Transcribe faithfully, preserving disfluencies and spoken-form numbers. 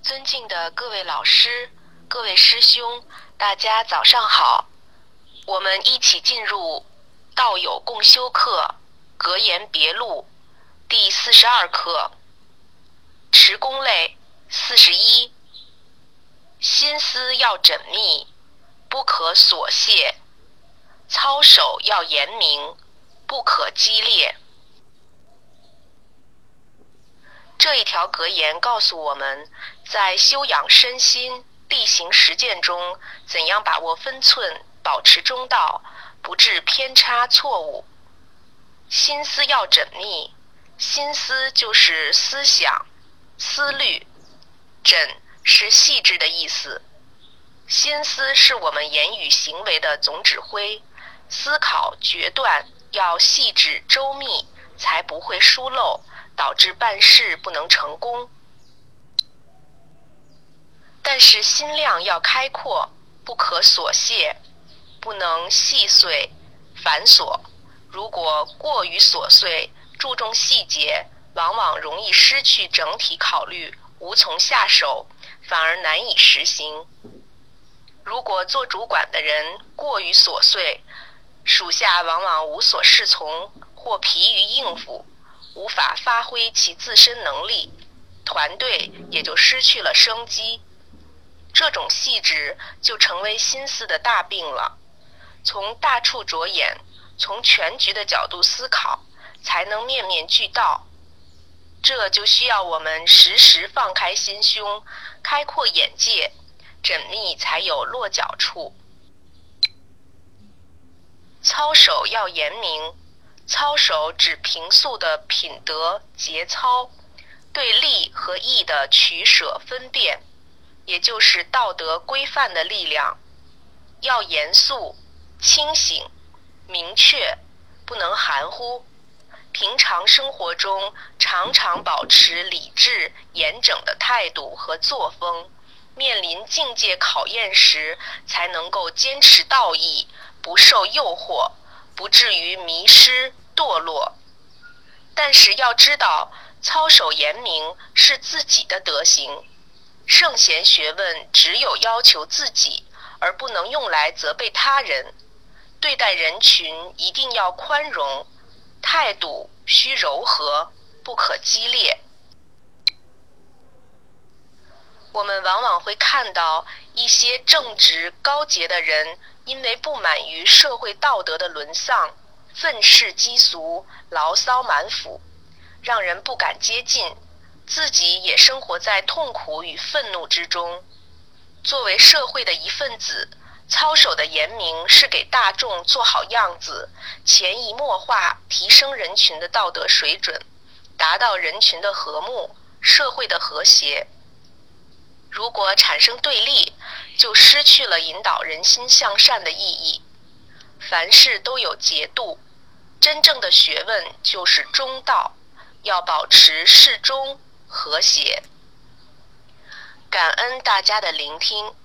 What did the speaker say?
尊敬的各位老师、各位师兄，大家早上好。我们一起进入道友共修课格言别录第四十二课，持功类四十一。心思要缜密，不可琐屑；操守要严明，不可激烈。这一条格言告诉我们，在修养身心、力行实践中，怎样把握分寸，保持中道，不致偏差错误。心思要缜密，心思就是思想、思虑，缜是细致的意思。心思是我们言语行为的总指挥，思考决断要细致周密，才不会疏漏，导致办事不能成功。但是心量要开阔，不可琐屑，不能细碎繁琐。如果过于琐碎，注重细节，往往容易失去整体考虑，无从下手，反而难以实行。如果做主管的人过于琐碎，属下往往无所适从，或疲于应付，无法发挥其自身能力，团队也就失去了生机。这种细致就成为心思的大病了。从大处着眼，从全局的角度思考，才能面面俱到。这就需要我们时时放开心胸，开阔眼界，缜密才有落脚处。操守要严明，操守指平素的品德节操，对利和义的取舍分辨，也就是道德规范的力量。要严肃、清醒、明确，不能含糊。平常生活中常常保持理智严整的态度和作风，面临境界考验时才能够坚持道义，不受诱惑，不至于迷失堕落。但是要知道，操守严明是自己的德行，圣贤学问只有要求自己，而不能用来责备他人。对待人群一定要宽容，态度需柔和，不可激烈。我们往往会看到一些正直高洁的人，因为不满于社会道德的沦丧，愤世嫉俗，牢骚满腹，让人不敢接近，自己也生活在痛苦与愤怒之中。作为社会的一份子，操守的严明是给大众做好样子，潜移默化提升人群的道德水准，达到人群的和睦，社会的和谐。如果产生对立，就失去了引导人心向善的意义。凡事都有节度，真正的学问就是中道，要保持适中和谐。感恩大家的聆听。